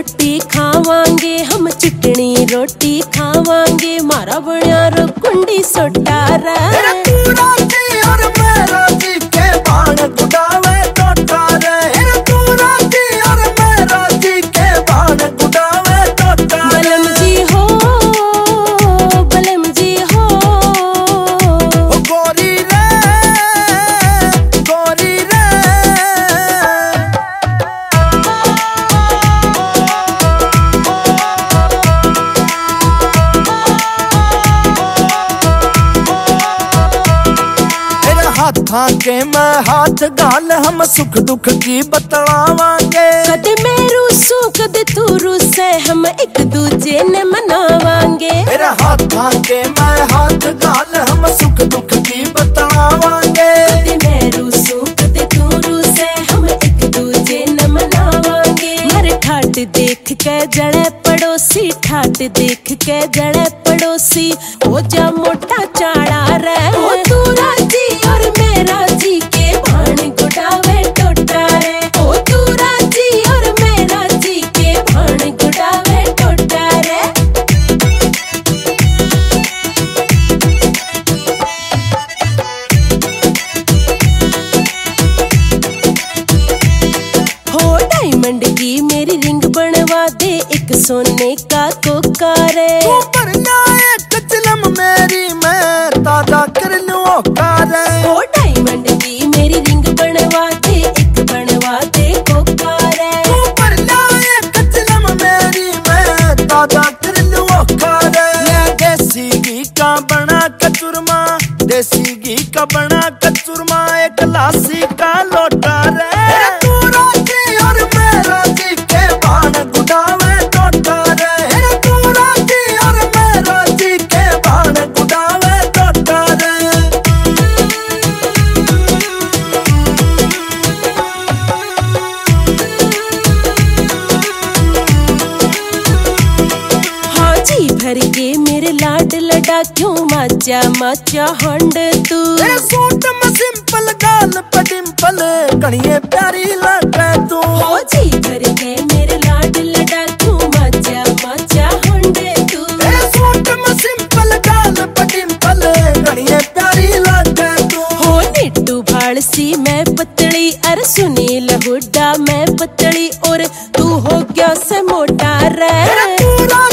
रोटी खावांगे, हम चिकनी रोटी खावांगे, मारा बनिया रो कुंडी सोटा रे। हाथ के मैं हाथ गाल, हम सुख दुख की बतलावांगे। कदे मेरू सू कदे तू रूसे, हम एक दूजे ने मनावांगे। मेरा हाथ के मैं हाथ गाल, हम सुख दुख की बतलावांगे। कदे मेरू सू कदे तू रूसे, हम एक दूजे ने मनावांगे। मर ठाट देख के जड़े पड़ोसी, ठाट देख के जड़े पड़ोसी, हो जा मोटा चाड़ा रे। ओ तू राजी और मैं राजी के भाण गुडावे टोटा रे। ओ तू राजी और मैं राजी के भाण गुडावे टोटा रे। हो डायमंड की मेरी रिंग बनवा दे, एक सोने का कोका रे। मेरी मैं ताजा कर लूं कारे। ओ डायमंड की मेरी रिंग बनवा दे, एक बनवा दे कोका रे। ऊपर लाए कचलम मेरी मैं ताजा कर लूं कारे। मैं देसी घी का बना कचुरमा, देसी घी का बना कचुरमा, एक लासी का लोटा रे। तू राजी और मैं राजी के बाण गुडावे टोटा रे। तू राजी और मैं राजी के बाण गुडावे टोटा रे। हाँ जी भर के मेरे लाड लडा, क्यों माचा माचा हंड तू। तेरे सूट में सिंपल गाल पे डिंपल, कणिये प्यारी लगे तू। हो जी भर के मेरे लाड लडा, क्यों माचा माचा हंड तू। तेरे सूट में सिंपल गाल पे डिंपल, कणिये प्यारी लगे तू। हो निट्टू भाड़सी मैं पतली, अरे सुनील हुड्डा मैं पतली, और तू हो गया से मोटा रे। तू